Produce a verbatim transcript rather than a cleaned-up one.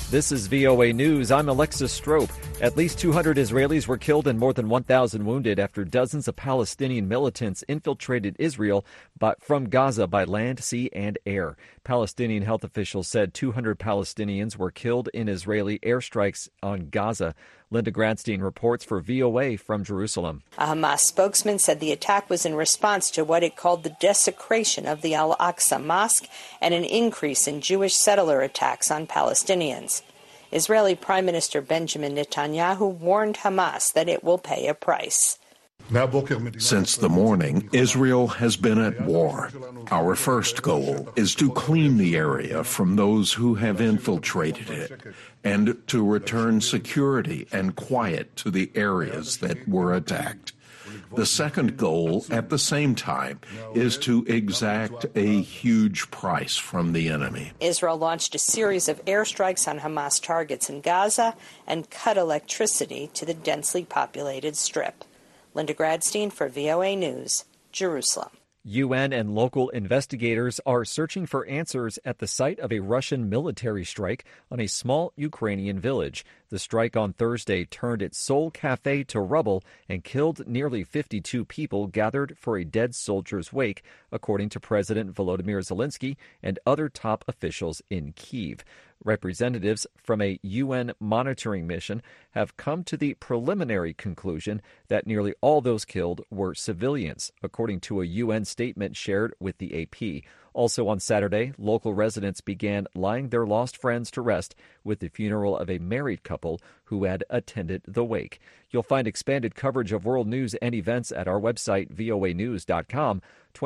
This is V O A News. I'm Alexis Strope. At least two hundred Israelis were killed and more than one thousand wounded after dozens of Palestinian militants infiltrated Israel but from Gaza by land, sea, and air. Palestinian health officials said two hundred Palestinians were killed in Israeli airstrikes on Gaza. Linda Gradstein reports for V O A from Jerusalem. A Hamas spokesman said the attack was in response to what it called the desecration of the Al-Aqsa Mosque and an increase in Jewish settler attacks on Palestinians. Israeli Prime Minister Benjamin Netanyahu warned Hamas that it will pay a price. Since the morning, Israel has been at war. Our first goal is to clean the area from those who have infiltrated it and to return security and quiet to the areas that were attacked. The second goal, at the same time, is to exact a huge price from the enemy. Israel launched a series of airstrikes on Hamas targets in Gaza and cut electricity to the densely populated Strip. Linda Gradstein for V O A News, Jerusalem. U N and local investigators are searching for answers at the site of a Russian military strike on a small Ukrainian village. The strike on Thursday turned its sole cafe to rubble and killed nearly fifty-two people gathered for a dead soldier's wake, according to President Volodymyr Zelensky and other top officials in Kyiv. Representatives from a U N monitoring mission have come to the preliminary conclusion that nearly all those killed were civilians, according to a U N statement shared with the A P. Also on Saturday, local residents began laying their lost friends to rest with the funeral of a married couple who had attended the wake. You'll find expanded coverage of world news and events at our website, V O A news dot com.